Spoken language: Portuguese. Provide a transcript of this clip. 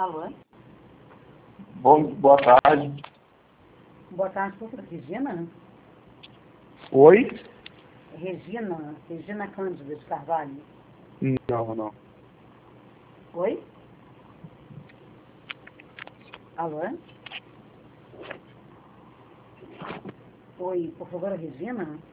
Alô? Boa tarde. Boa tarde, professora Regina? Oi? Regina Cândida de Carvalho. Não. Oi? Alô? Oi, por favor, Regina?